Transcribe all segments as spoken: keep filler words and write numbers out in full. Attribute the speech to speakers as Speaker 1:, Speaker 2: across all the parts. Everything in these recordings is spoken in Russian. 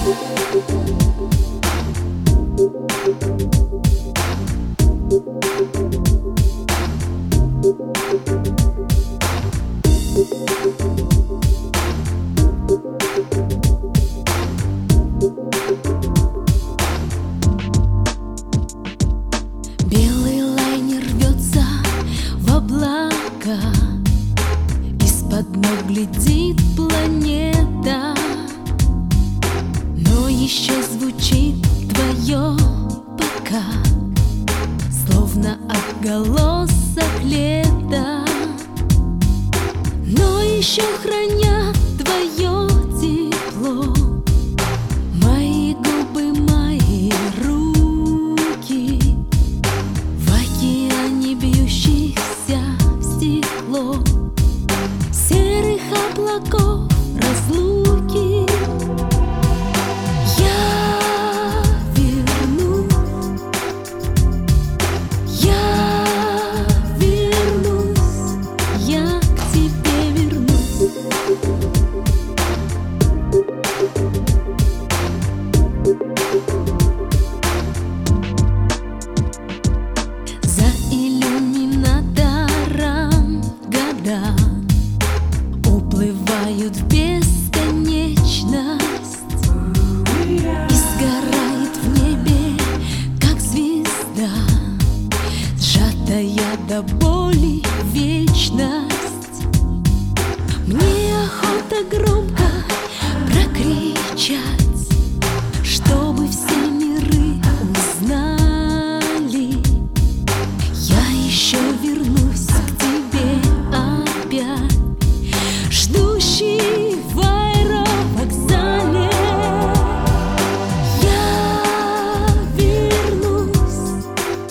Speaker 1: Белый лайнер рвется в облака, из-под ног глядит планета, но еще звучит твое пока, словно отголосок лета, но еще хранят твое тепло мои губы, мои руки в океане бьющихся в стекло серых облаков разлуки. Я вернусь, я вернусь, я к тебе вернусь. За иллюминатором года уплывают в бесконечность и сгорает в небе, как звезда, сжатая до боли вечность. Мне охота громко прокричать, чтобы все миры узнали. Я еще вернусь к тебе опять, ждущий в аэровокзале. Я вернусь,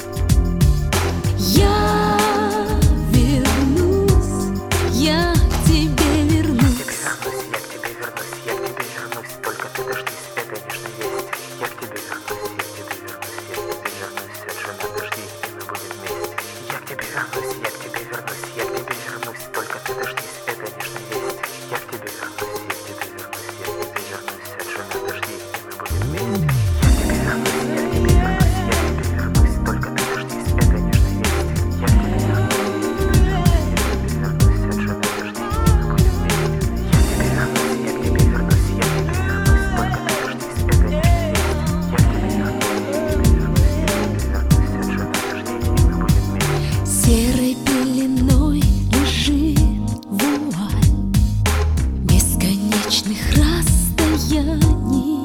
Speaker 1: я вернусь, я к тебе вернусь.
Speaker 2: Я к тебе вернусь, я к тебе вернусь, я к тебе вернусь, только ты дождись, это нежно есть. Я к тебе вернусь, я к тебе вернусь, я к тебе вернусь, совершенно дожди, и мы будем вместе. Я к тебе вернусь, я к тебе вернусь, я к тебе вернусь, только ты дождись, это нежно есть. Я к тебе вернусь, я к тебе вернусь, я к тебе вернусь, совершенно дожди, и мы будем вместе. Я к тебе вернусь, я к тебе вернусь, я к тебе вернусь, только ты дождись, это нежно есть. Я к тебе вернусь, я к тебе вернусь, совершенно дожди, и мы будем вместе. Я к тебе вернусь, я к тебе вернусь, я к тебе вернусь, только ты дождись, это нежно есть. Я к тебе вернусь, я к тебе вернусь, я к тебе вернусь, совершенно дожди, и мы будем вместе.
Speaker 1: Серой пеленой лежит вуаль бесконечных расстояний.